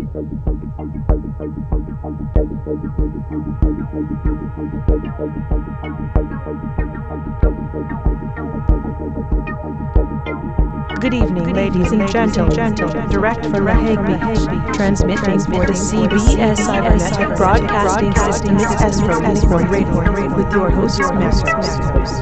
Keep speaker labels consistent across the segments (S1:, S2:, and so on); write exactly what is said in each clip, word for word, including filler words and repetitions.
S1: Good evening, ladies and gentlemen. Direct from The Hague Beach, transmitting for the C B S Cybernetic Broadcasting System. It's Astro Unicorn Radio with your hosts, Masters.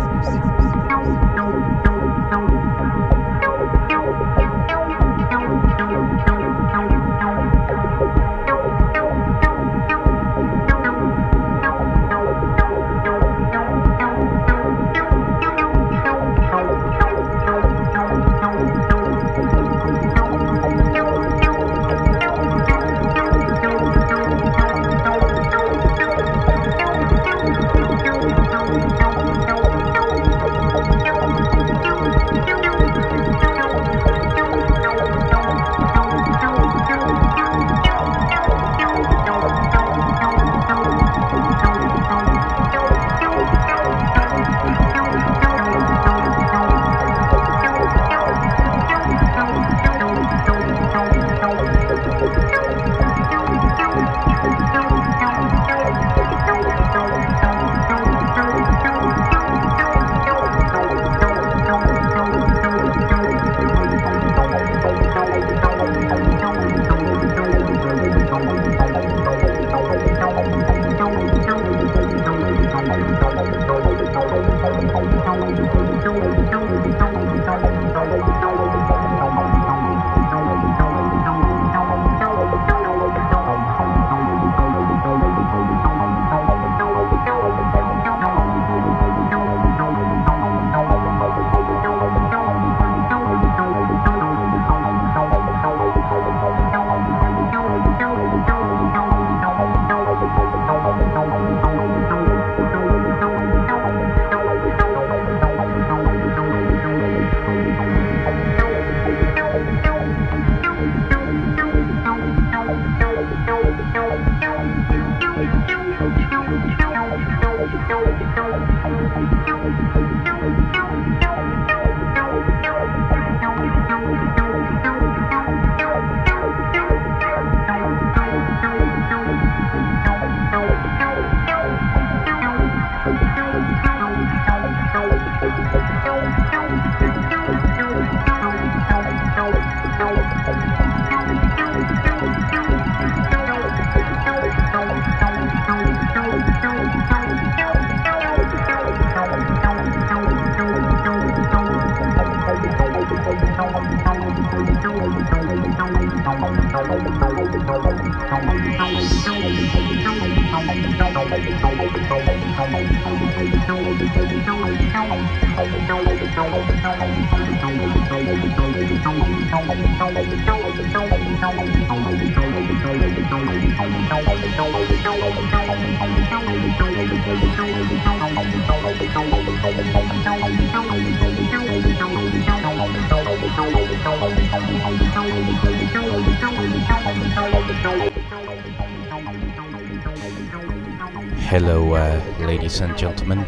S2: Hello, uh, ladies and gentlemen.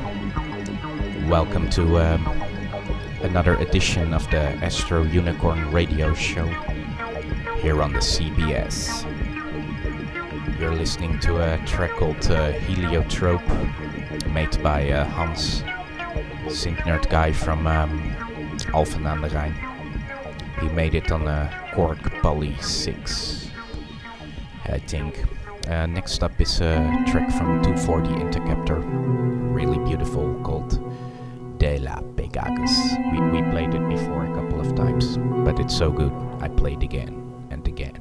S2: Welcome to um, another edition of the Astro Unicorn Radio Show here on the C B S. You're listening to a track called uh, Heliotrope, made by uh, Hans, synth-nerd guy from um, Alphen aan de Rijn. He made it on a Korg Poly six, I think. Uh, next up is a track from two forty Interceptor, really beautiful, called De La Pegasus. We, we played it before a couple of times, but it's so good, I played again and again.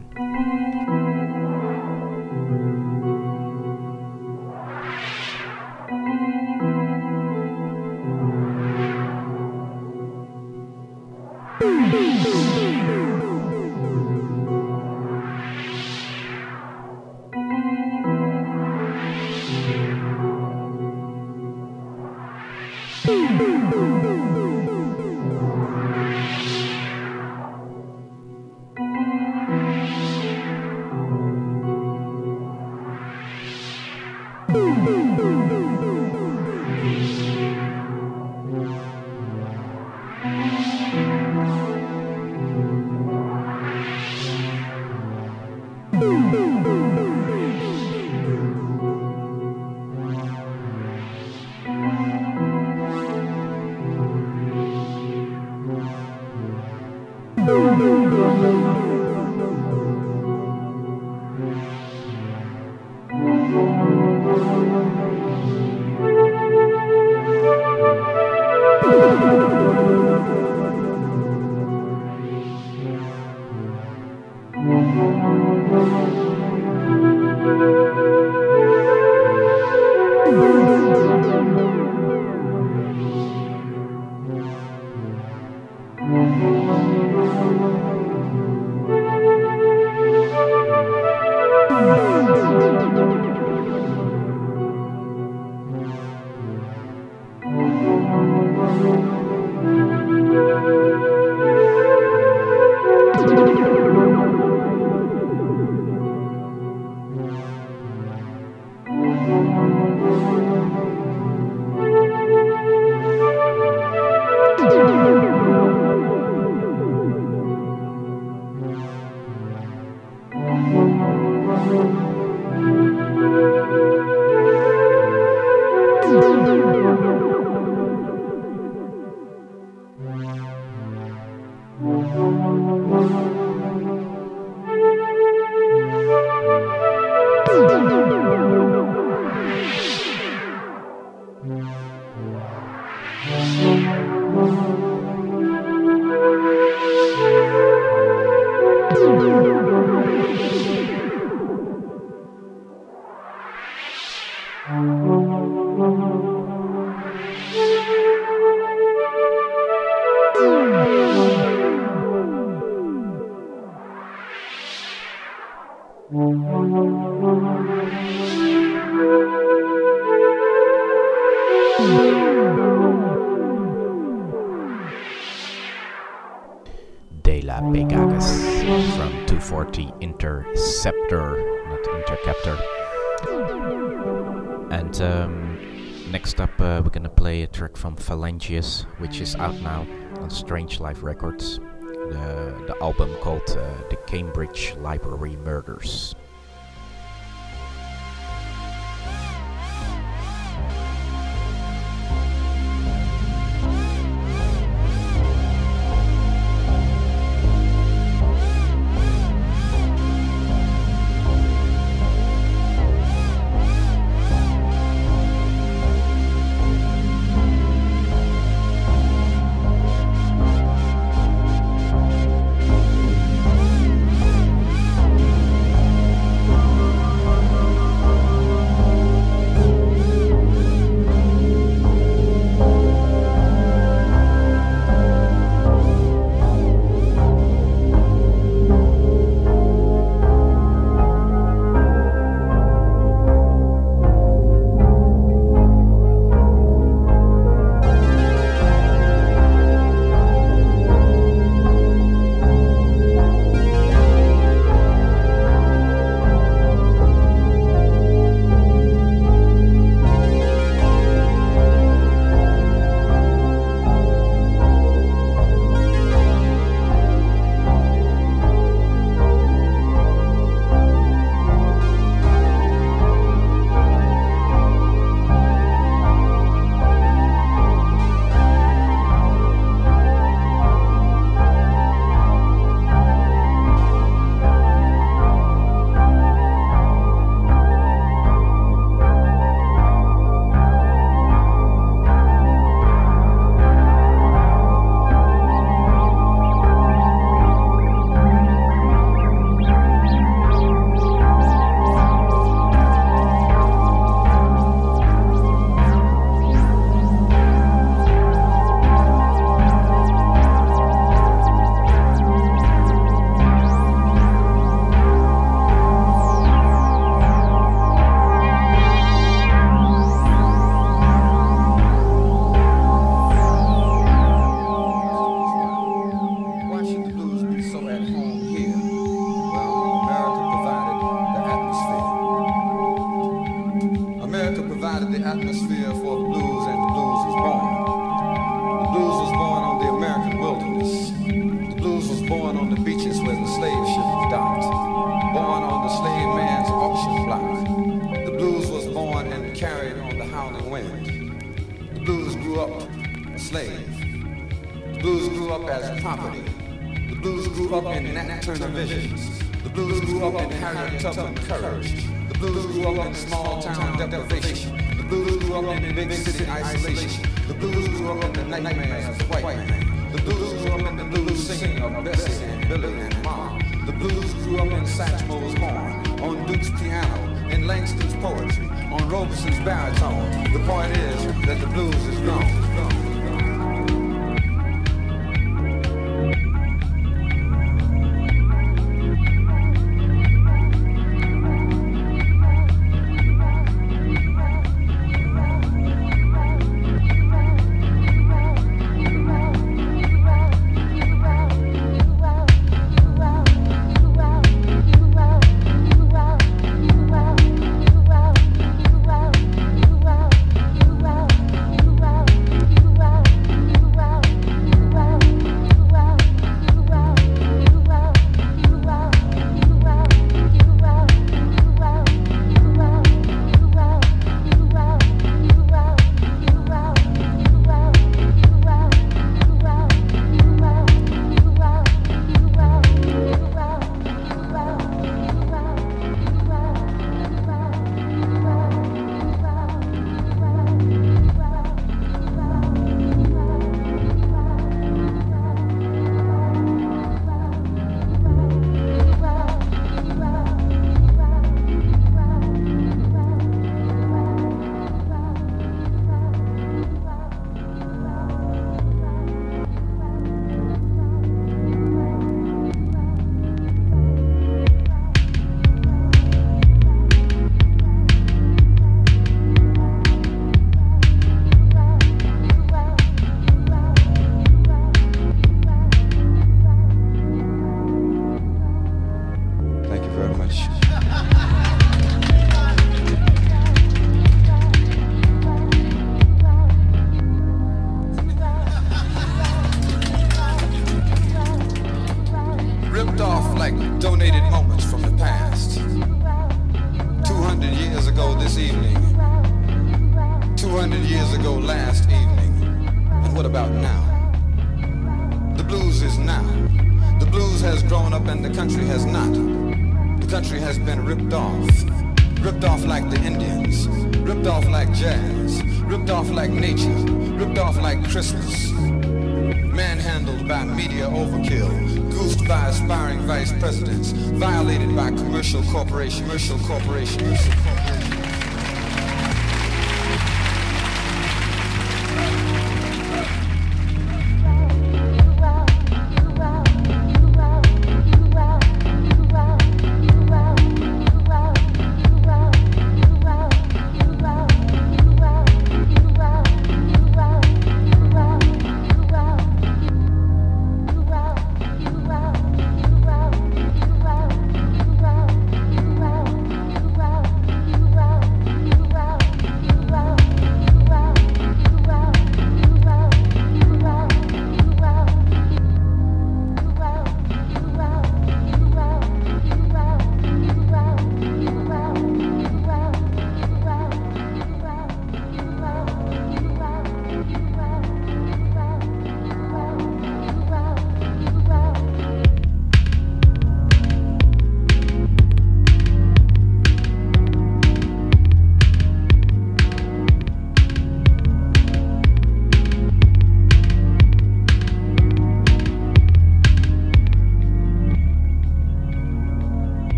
S2: De La Pegasus from two forty Interceptor, not Interceptor. And um, next up uh, we're gonna play a track from Phalangius, which is out now on Strange Life Records. The, the album called uh, The Cambridge Library Murders.
S3: blues grew up in Nat Turner visions. The blues grew up in Harriet Tubman courage. The blues grew up in small town deprivation. The blues grew up in big city isolation. The blues grew up in the nightmares of the white man. The blues grew up in the blues singing of Bessie and Billy and Mom. The blues grew up in Satchmo's horn, on Duke's piano, in Langston's poetry, on Robeson's baritone. The point is that the blues is grown. Commercial corporation, commercial corporation, commercial corporation.
S4: Wow.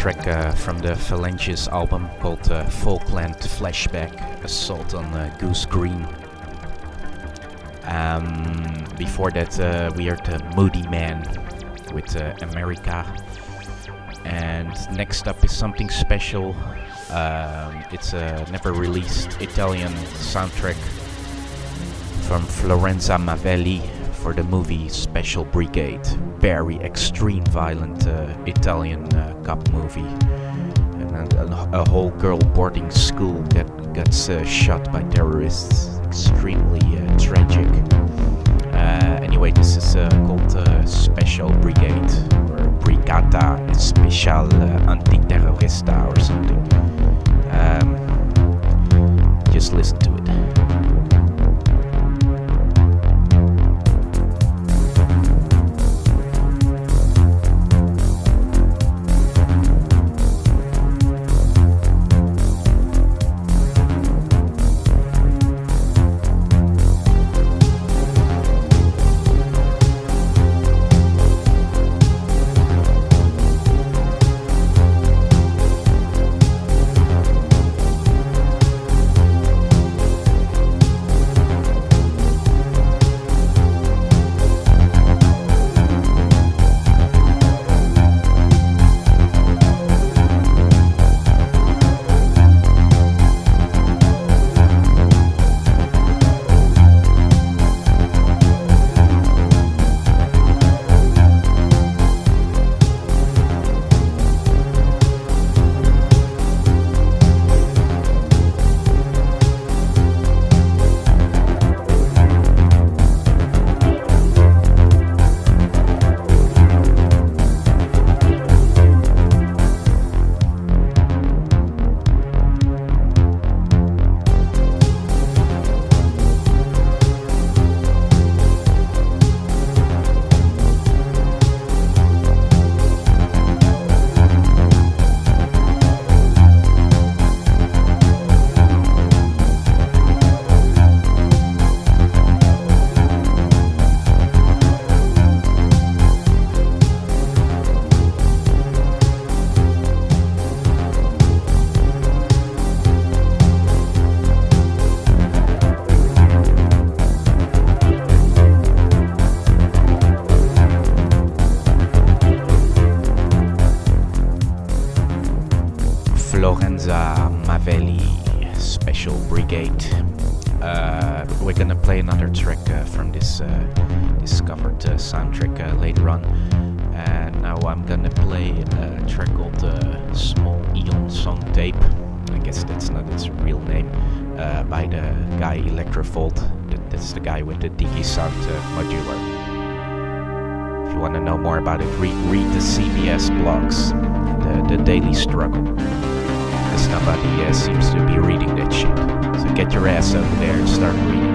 S2: track uh, from the Phalanges album called uh, Falkland Flashback, Assault on uh, Goose Green. Um, before that uh, we heard uh, Moody Man with uh, America. And next up is something special. Um, it's a never released Italian soundtrack from Florenza Mavelli for the movie Special Brigade. Very extreme violent uh, Italian uh, cop movie. And a, a whole girl boarding school that gets uh, shot by terrorists. Extremely uh, tragic. Uh, anyway, this is uh, called uh, Special Brigade or Brigata Special uh, Antiterrorista or something. Um, just listen to it. Florenza Mavelli, Special Brigade. Uh, we're gonna play another track uh, from this uh, discovered uh, soundtrack uh, later on. And now I'm gonna play a track called uh, Small Eon Song Tape. I guess that's not its real name. Uh, by the guy Electrofold. That, that's the guy with the DigiSound uh, modular. If you want to know more about it, read, read the C B S blogs, the, the Daily Struggle. Because nobody uh, seems to be reading that shit. So get your ass over there and start reading.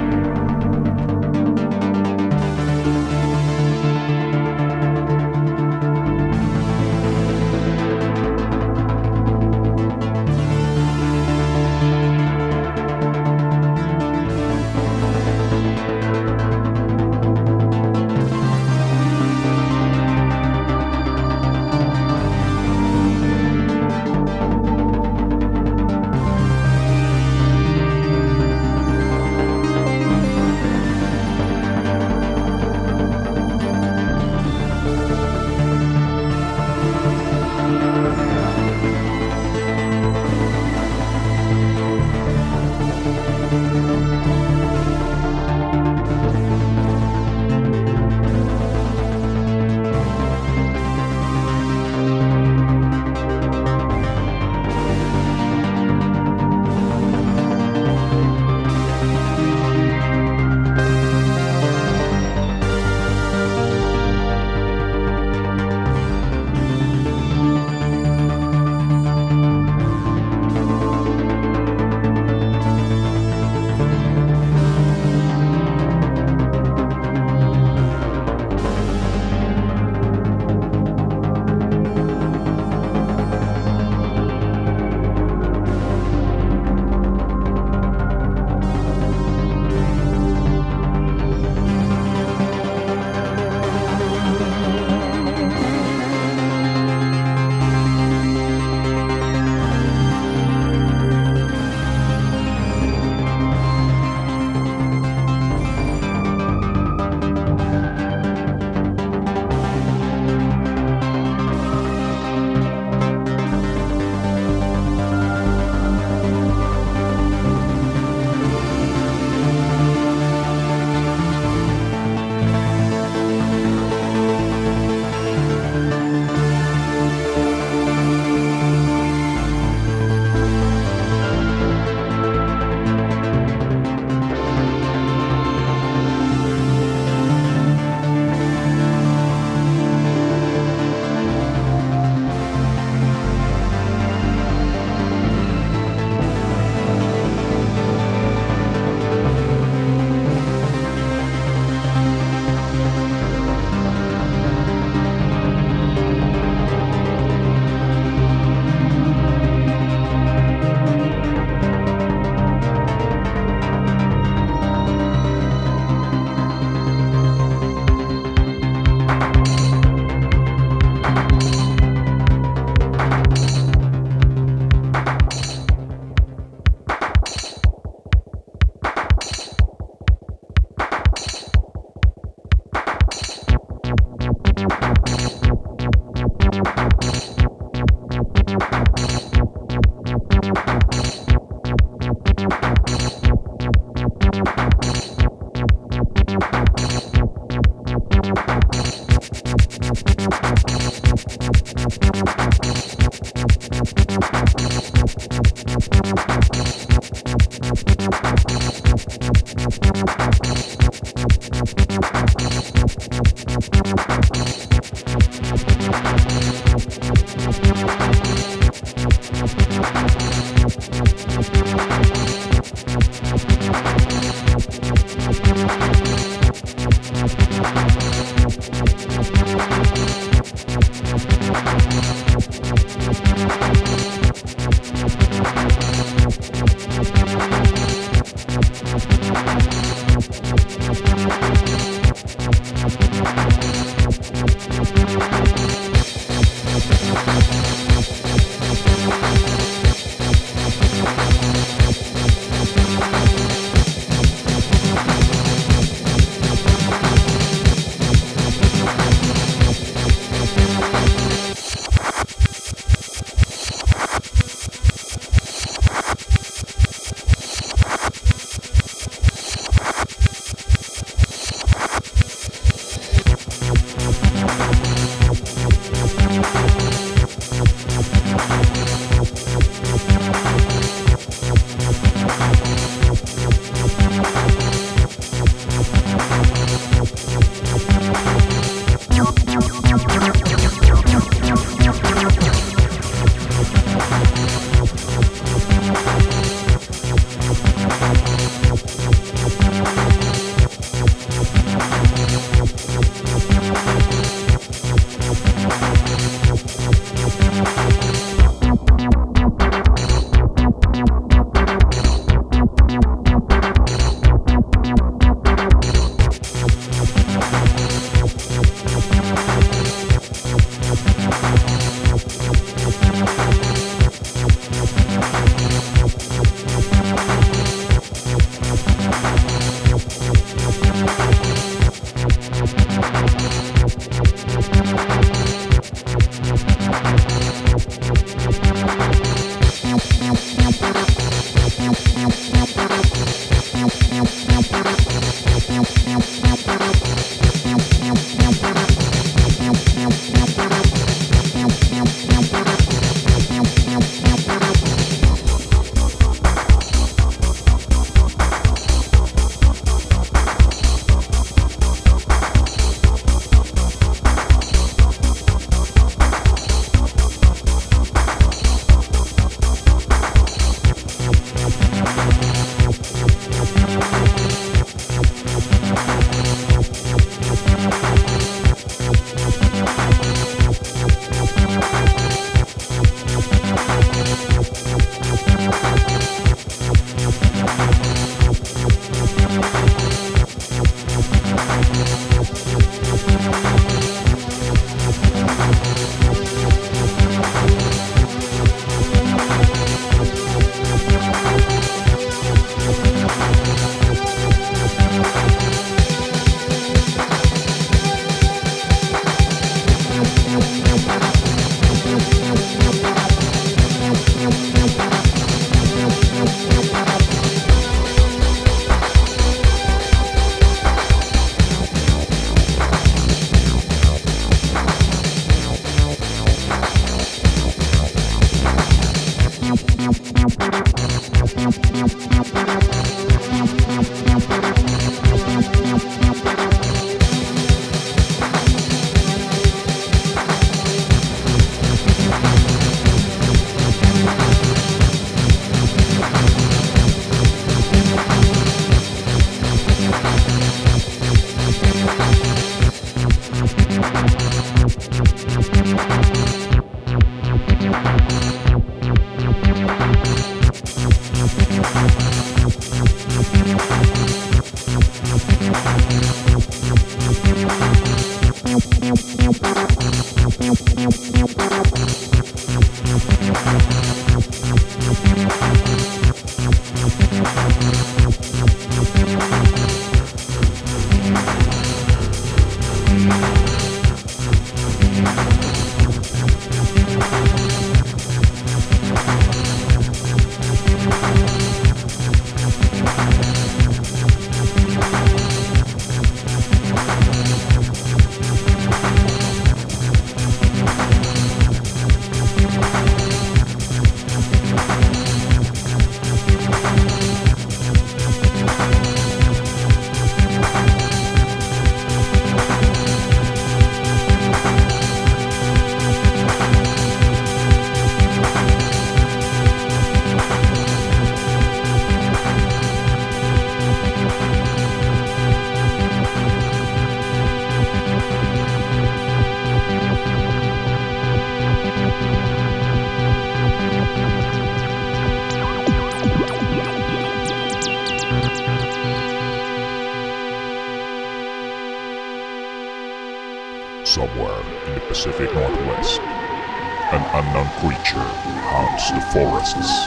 S4: Somewhere in the Pacific Northwest, an unknown creature haunts the forests.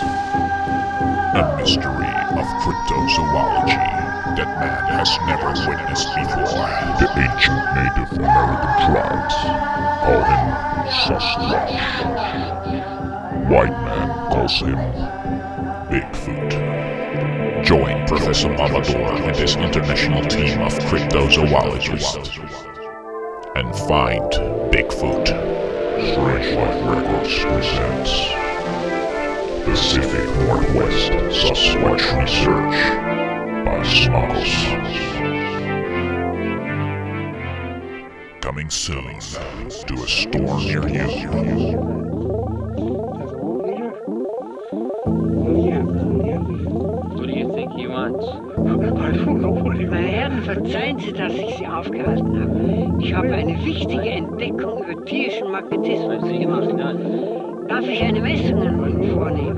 S4: A mystery of cryptozoology that man has never witnessed before. The ancient Native American tribes call him Sasquatch. White man calls him Bigfoot. Join Professor Amador and his international team of cryptozoologists and find Bigfoot. Strange Life Records presents Pacific Northwest Sasquatch Research by Smuggles. Coming soon to a store near you.
S5: What do you think he wants?
S6: Meine Herren, verzeihen Sie, dass ich Sie aufgehalten habe. Ich habe eine wichtige Entdeckung über tierischen Magnetismus gemacht. Darf ich eine Messung an Ihnen vornehmen?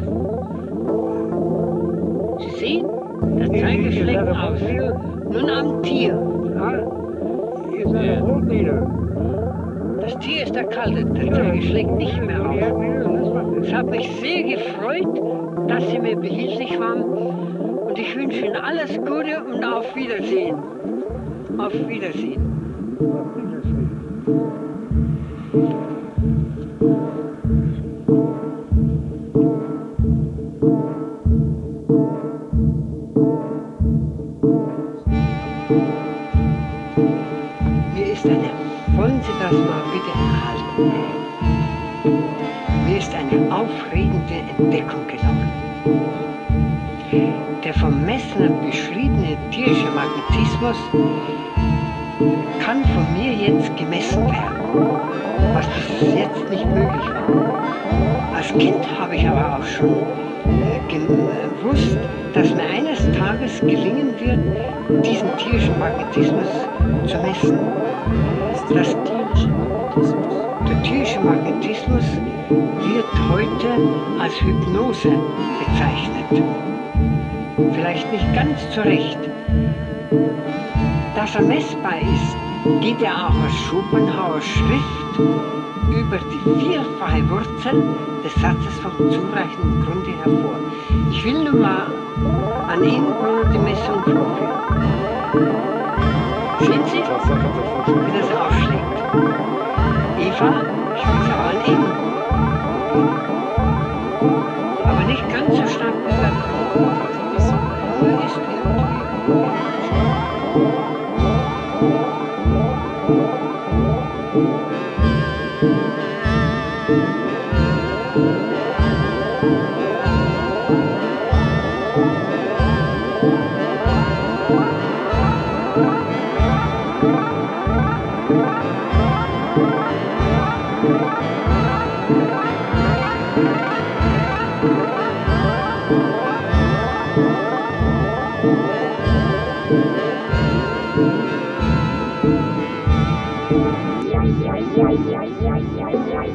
S6: Sie sehen, der Zeiger schlägt aus. Nun am Tier. Das Tier ist erkaltet, der Zeiger schlägt nicht mehr auf. Es hat mich sehr gefreut, dass Sie mir behilflich waren. Und ich wünsche Ihnen alles Gute und auf Wiedersehen. Auf Wiedersehen. Mir ist eine, wollen Sie das mal bitte erhalten? Mir ist eine aufregende Entdeckung gelungen. Der vom Messner beschriebene tierische Magnetismus kann von mir jetzt gemessen werden, was bis jetzt nicht möglich war. Als Kind habe ich aber auch schon äh, gewusst, dass mir eines Tages gelingen wird, diesen tierischen Magnetismus zu messen. Das tierische Magnetismus. Der tierische Magnetismus wird heute als Hypnose bezeichnet. Vielleicht nicht ganz zu Recht. Dass er messbar ist, geht ja auch aus Schopenhauers Schrift über die vierfache Wurzel des Satzes vom zureichenden Grunde hervor. Ich will nun mal an Ihnen die Messung vorführen. Sehen Sie, wie das aufschlägt? Eva, ich will es auch an Ihnen. Aber nicht ganz so stark wie der ist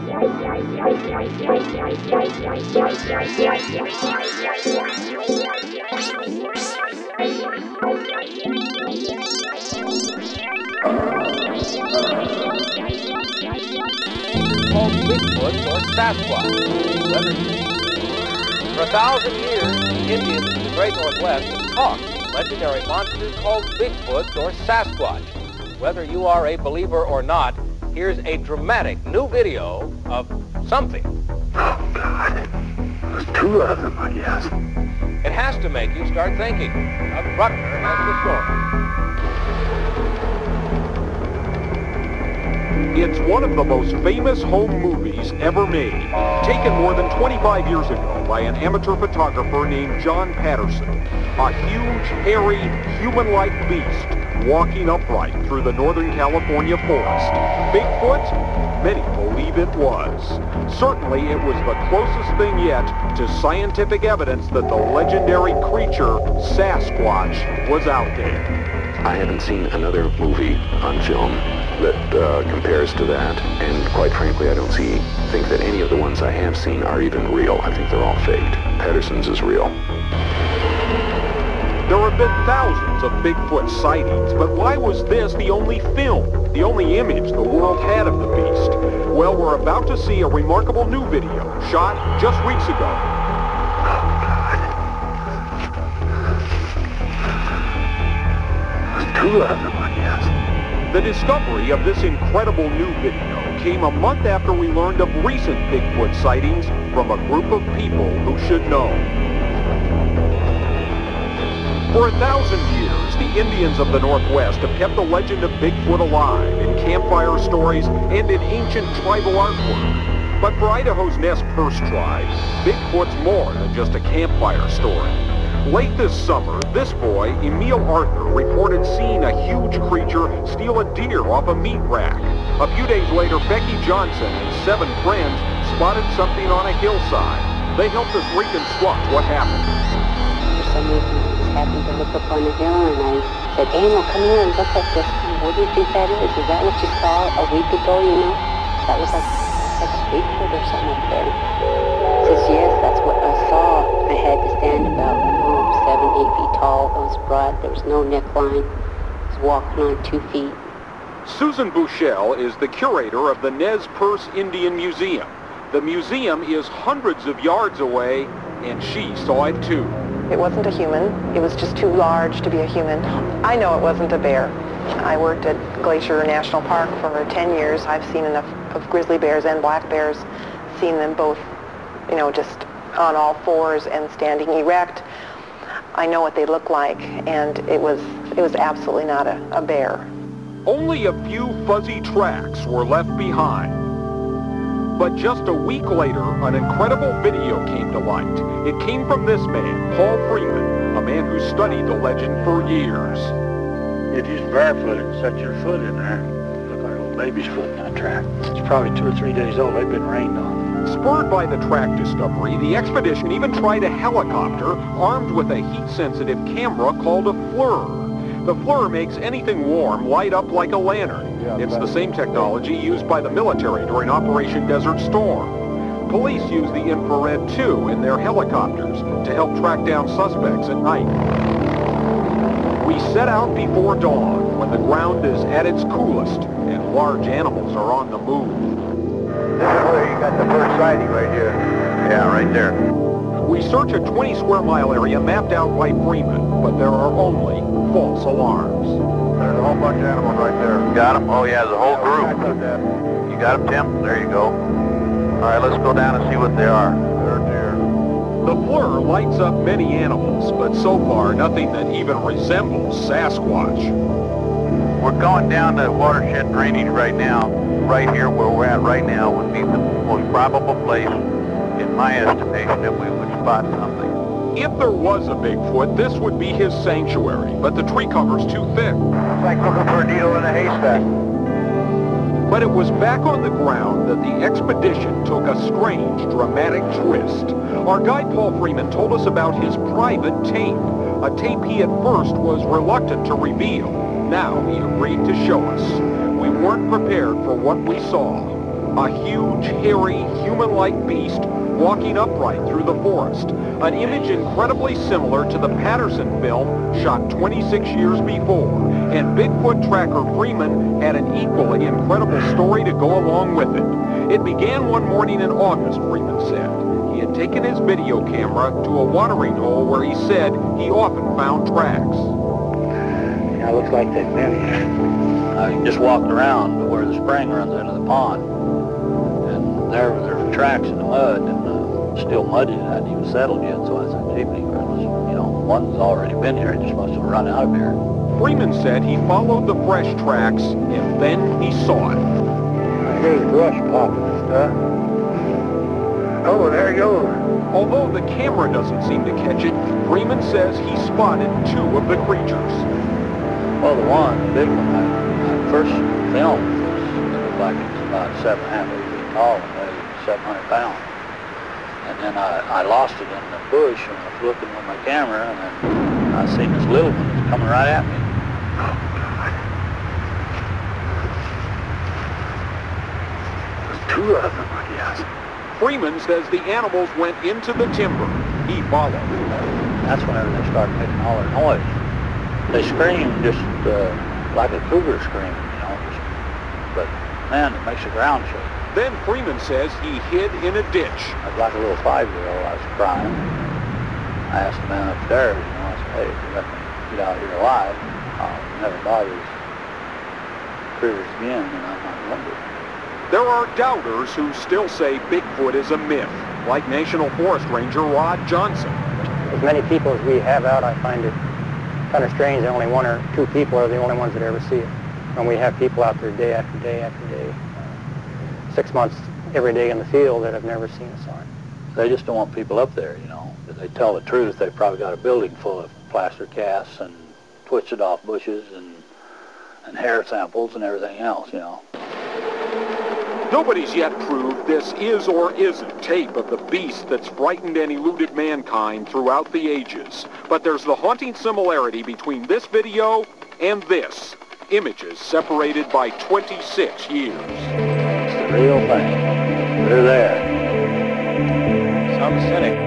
S7: Yeah.
S5: called Bigfoot or Sasquatch. Whether for a thousand years, the Indians of the Great Northwest have talked legendary monsters called Bigfoot or Sasquatch. Whether you are a believer or not, here's a dramatic new video of something.
S7: Oh, God. There's two of them, I guess.
S5: It has to make you start thinking. Doug Bruckner has the story.
S8: It's one of the most famous home movies ever made, taken more than twenty-five years ago by an amateur photographer named John Patterson. A huge, hairy, human-like beast walking upright through the Northern California forest. Bigfoot? Many believe it was. Certainly, it was the closest thing yet to scientific evidence that the legendary creature, Sasquatch, was out there.
S7: I haven't seen another movie on film that uh, compares to that, and quite frankly, I don't see, think that any of the ones I have seen are even real. I think they're all faked. Patterson's is real.
S8: There have been thousands of Bigfoot sightings, but why was this the only film, the only image the world had of the beast? Well, we're about to see a remarkable new video, shot just weeks ago.
S7: Two of them, I guess.
S8: The discovery of this incredible new video came a month after we learned of recent Bigfoot sightings from a group of people who should know. For a thousand years, the Indians of the Northwest have kept the legend of Bigfoot alive in campfire stories and in ancient tribal artwork. But for Idaho's Nez Perce tribe, Bigfoot's more than just a campfire story. Late this summer, this boy, Emil Arthur, reported seeing a huge creature steal a deer off a meat rack. A few days later, Becky Johnson and seven friends spotted something on a hillside. They helped us reconstruct what happened.
S9: For some reason, I just happened to look up on the hill, and I said, Emil, come here and look at this. What do you think that is? Is that what you saw a week ago, you know? That was like, like a Bigfoot or something up there. He says, yes, that's what I saw. I had to stand about oh, seven, eight feet tall. It was broad. There was no neckline. I was walking on two feet.
S8: Susan Bushell is the curator of the Nez Perce Indian Museum. The museum is hundreds of yards away, and she saw it too.
S10: It wasn't a human. It was just too large to be a human. I know it wasn't a bear. I worked at Glacier National Park for ten years. I've seen enough of grizzly bears and black bears, seen them both, you know, just on all fours and standing erect. I know what they look like, and it was it was absolutely not a, a bear.
S8: Only a few fuzzy tracks were left behind. But just a week later, an incredible video came to light. It came from this man, Paul Freeman, a man who studied the legend for years.
S11: If you was barefoot and set your foot in there, it looked like a little baby's foot in that track. It's probably two or three days old. They've been rained on.
S8: Spurred by the track discovery, the expedition even tried a helicopter armed with a heat-sensitive camera called a FLIR. The FLIR makes anything warm light up like a lantern. It's the same technology used by the military during Operation Desert Storm. Police use the infrared too in their helicopters to help track down suspects at night. We set out before dawn when the ground is at its coolest and large animals are on the move.
S12: This is where you got the first sighting right here. Yeah, right there.
S8: We search a twenty square mile area mapped out by Freeman, but there are only false alarms.
S12: There's a whole bunch of animals right there.
S13: Got them? Oh yeah, the whole group. You got them, Tim? There you go. All right, let's go down and see what they are.
S12: They're deer.
S8: The FLIR lights up many animals, but so far nothing that even resembles Sasquatch.
S13: We're going down to watershed drainage right now. Right here where we're at right now would be the most probable place, in my estimation, that we would spot something.
S8: If there was a Bigfoot, this would be his sanctuary, but the tree cover's too thick.
S12: It's like looking for a needle in a haystack.
S8: But it was back on the ground that the expedition took a strange, dramatic twist. Our guide Paul Freeman told us about his private tape, a tape he at first was reluctant to reveal. Now he agreed to show us. We weren't prepared for what we saw. A huge, hairy, human-like beast walking upright through the forest. An image incredibly similar to the Patterson film shot twenty-six years before. And Bigfoot tracker Freeman had an equally incredible story to go along with it. It began one morning in August, Freeman said. He had taken his video camera to a watering hole where he said he often found tracks.
S11: Yeah, it looks like they've been here.
S14: I just walked around where the spring runs into the pond, and there there's tracks in the mud, and uh, still muddy. It hadn't even settled yet, so I said, gee, you know, one's already been here. It just must have run out of here.
S8: Freeman said he followed the fresh tracks, and then he saw it.
S11: I hear the brush popping and stuff. Oh, there he goes.
S8: Although the camera doesn't seem to catch it, Freeman says he spotted two of the creatures.
S14: Well, the one, the big one, I, I first filmed was, it looked like it was about seven and a half, eight feet tall and weighed seven hundred pounds. And then I, I lost it in the bush and I was looking with my camera, and then I seen this little one that's coming right at me.
S11: Oh, God. There's two of them, I guess.
S8: Freeman says the animals went into the timber. He followed.
S14: That's whenever they started making all their noise. They scream just uh, like a cougar scream, you know. Just, but, man, it makes the ground shake.
S8: Then Freeman says he hid in a ditch.
S14: I was like a little five-year-old. I was crying. I asked the man upstairs, you know, I said, hey, if you let me get out here alive, I'll never bother these critters again, and I'm not wondering.
S8: There are doubters who still say Bigfoot is a myth, like National Forest Ranger Rod Johnson.
S15: As many people as we have out, I find it kind of strange that only one or two people are the only ones that ever see it. And we have people out there day after day after day, uh, six months every day in the field that have never seen a sign.
S14: They just don't want people up there, you know. If they tell the truth, they've probably got a building full of plaster casts and twisted off bushes and, and hair samples and everything else, you know.
S8: Nobody's yet proved this is or isn't tape of the beast that's frightened and eluded mankind throughout the ages. But there's the haunting similarity between this video and this. Images separated by twenty-six years.
S14: It's the real thing. They're there. Some cynic.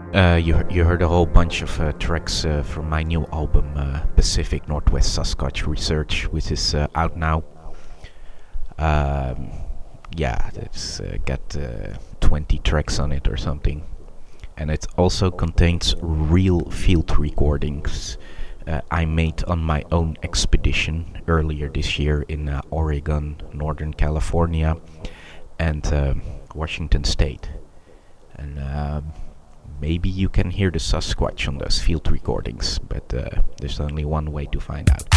S2: Uh, you you heard a whole bunch of uh, tracks uh, from my new album, uh, Pacific Northwest Sasquatch Research, which is uh, out now. Um, yeah, it's uh, got uh, twenty tracks on it or something, and it also contains real field recordings uh, I made on my own expedition earlier this year in uh, Oregon, Northern California, and uh, Washington State, and. Uh, Maybe you can hear the Sasquatch on those field recordings, but uh, there's only one way to find out.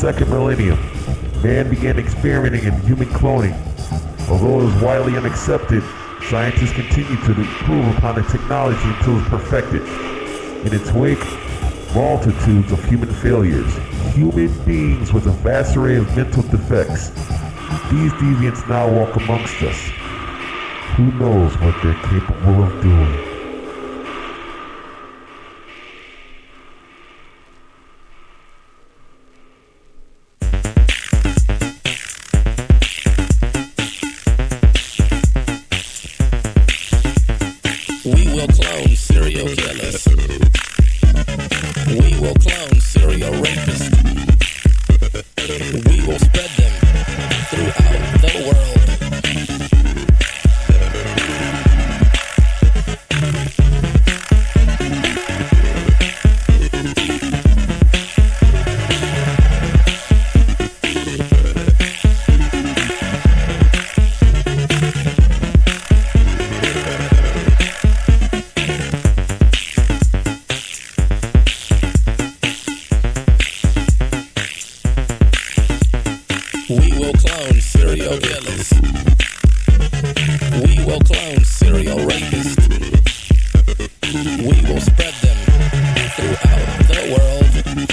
S16: second millennium, man began experimenting in human cloning. Although it was widely unaccepted, scientists continued to improve upon the technology until it was perfected. In its wake, multitudes of human failures, human beings with a vast array of mental defects. These deviants now walk amongst us. Who knows what they're capable of doing?
S17: We will clone serial killers. We will clone serial rapists. We will spread them throughout the world. We will clone serial killers. We will clone serial rapists. We will spread them throughout the world.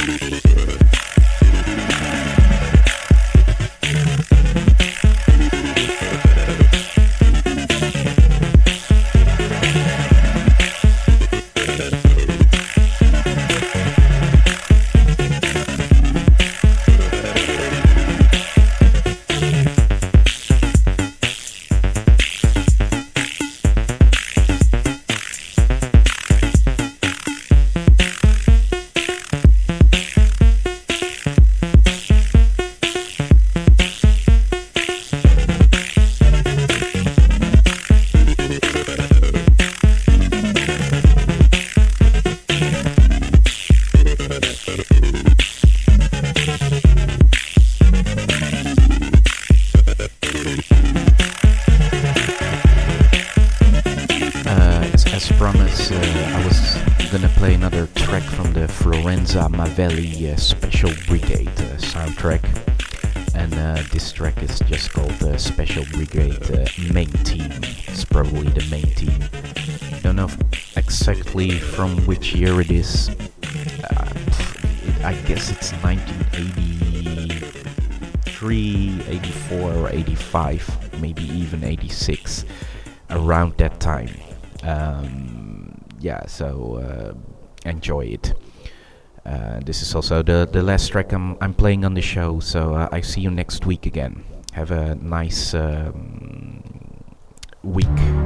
S2: Mavelli uh, Special Brigade uh, soundtrack, and uh, this track is just called uh, Special Brigade uh, Main Team. It's probably the main team. Don't know exactly from which year it is. Uh, it, I guess it's nineteen eighty-three, eighty-four, or eighty-five, maybe even eighty-six, around that time. Um, yeah, so uh, enjoy it. Uh, this is also the, the last track I'm, I'm playing on the show, so uh, I see you next week again. Have a nice um, week.